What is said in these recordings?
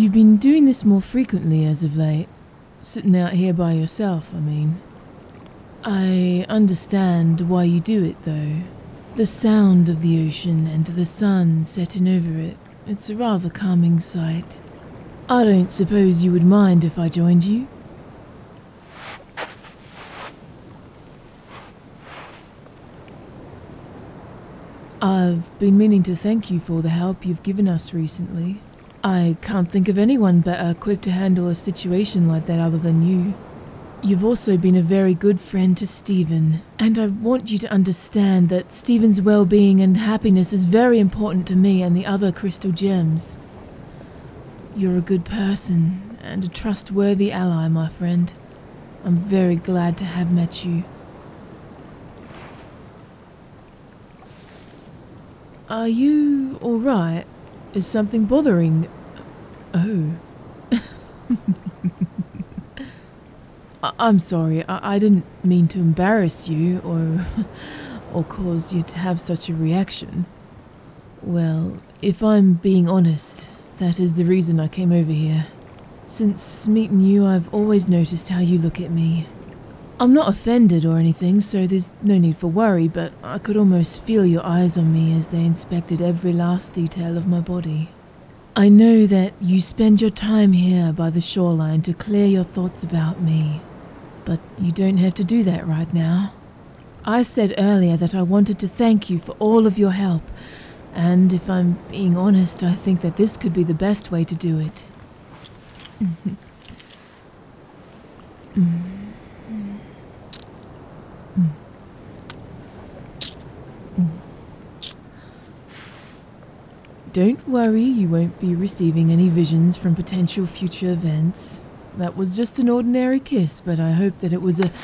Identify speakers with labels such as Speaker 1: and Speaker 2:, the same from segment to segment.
Speaker 1: You've been doing this more frequently as of late. Sitting out here by yourself, I mean. I understand why you do it, though. The sound of the ocean and the sun setting over it, it's a rather calming sight. I don't suppose you would mind if I joined you? I've been meaning to thank you for the help you've given us recently. I can't think of anyone better equipped to handle a situation like that other than you. You've also been a very good friend to Stephen, and I want you to understand that Stephen's well-being and happiness is very important to me and the other Crystal Gems. You're a good person and a trustworthy ally, my friend. I'm very glad to have met you. Are you alright? Is something bothering? Oh. I'm sorry, I didn't mean to embarrass you or cause you to have such a reaction. Well, if I'm being honest, that is the reason I came over here. Since meeting you, I've always noticed how you look at me. I'm not offended or anything, so there's no need for worry, but I could almost feel your eyes on me as they inspected every last detail of my body. I know that you spend your time here by the shoreline to clear your thoughts about me, but you don't have to do that right now. I said earlier that I wanted to thank you for all of your help, and if I'm being honest, I think that this could be the best way to do it. Don't worry, you won't be receiving any visions from potential future events. That was just an ordinary kiss, but I hope that it was a...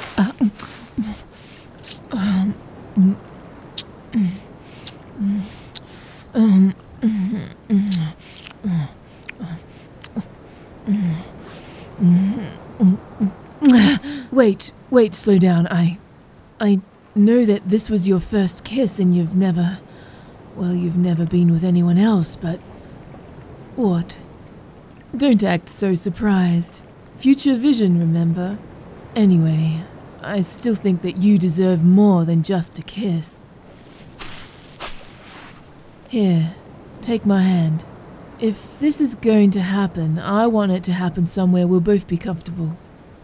Speaker 1: Wait, slow down. I know that this was your first kiss and you've never been with anyone else, but... What? Don't act so surprised. Future vision, remember? Anyway, I still think that you deserve more than just a kiss. Here, take my hand. If this is going to happen, I want it to happen somewhere we'll both be comfortable.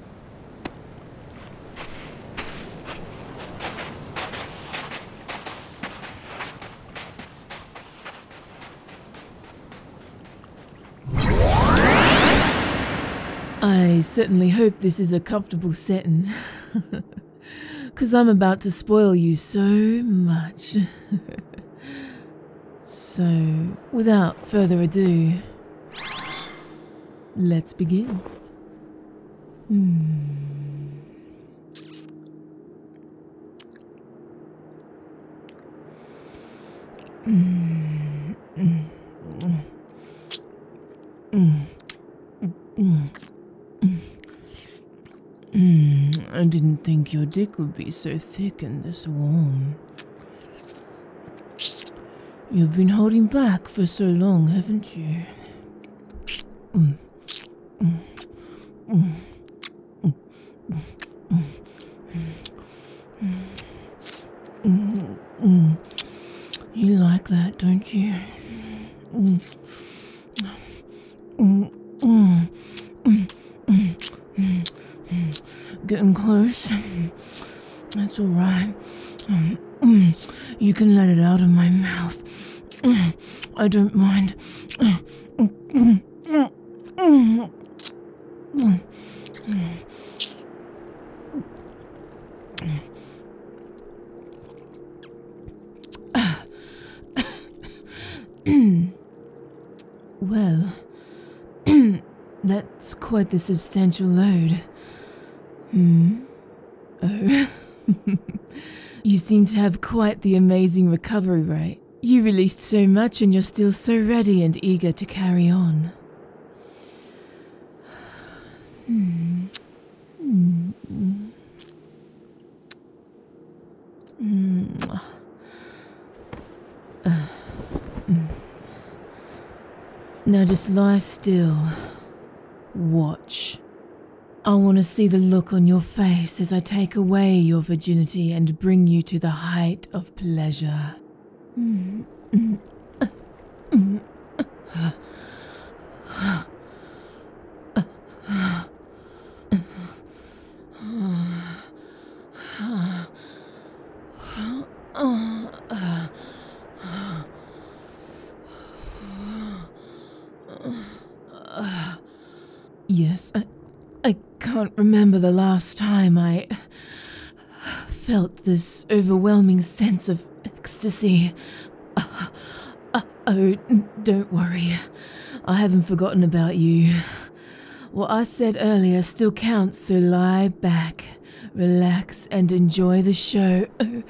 Speaker 1: I certainly hope this is a comfortable setting, 'cause I'm about to spoil you so much. So, without further ado, let's begin. I didn't think your dick would be so thick and this warm. You've been holding back for so long, haven't you? You like that, don't you? Getting close? That's all right. You can let it out of my mouth. I don't mind. Well, that's quite the substantial load. Oh. You seem to have quite the amazing recovery rate. You released so much and you're still so ready and eager to carry on. Now just lie still Watch. I want to see the look on your face as I take away your virginity and bring you to the height of pleasure. Yes, I can't remember the last time I felt this overwhelming sense of ecstasy. Oh, don't worry. I haven't forgotten about you. What I said earlier still counts, so lie back, relax, and enjoy the show.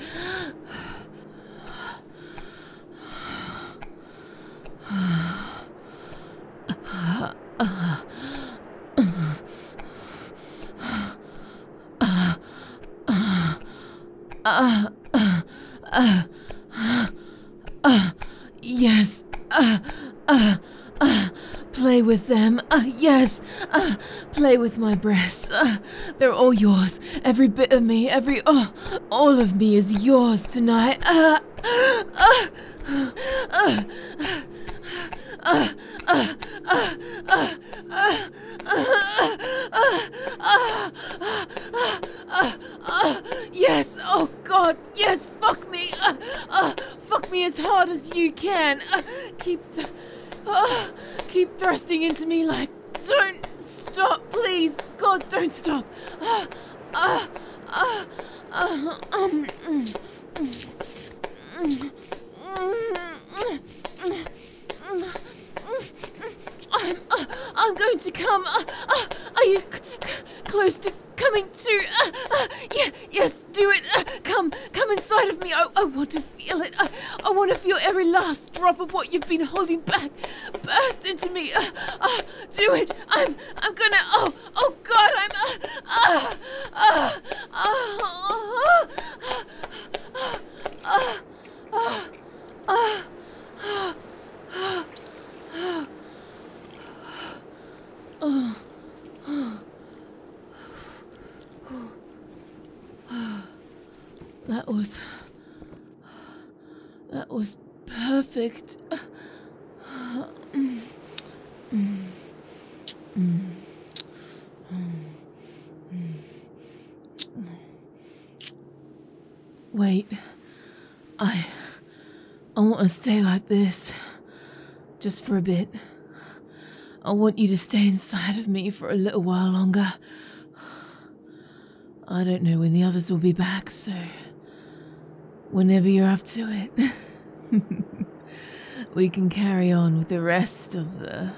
Speaker 1: Yes. Play with them. Yes. Play with my breasts. They're all yours. Every bit of me, all of me is yours tonight. Yes, oh God, yes, fuck me. Fuck me as hard as you can. Keep thrusting into me like, don't stop, please. God, don't stop. I'm going to come. Are you close to coming to? Yes, do it. Come inside of me. I want to feel it. I want to feel every last drop of what you've been holding back burst into me. Do it. I'm gonna. Oh God, That was perfect. Wait, I want to stay like this, just for a bit. I want you to stay inside of me for a little while longer. I don't know when the others will be back, so whenever you're up to it, we can carry on with the rest of the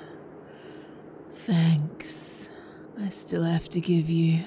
Speaker 1: thanks I still have to give you.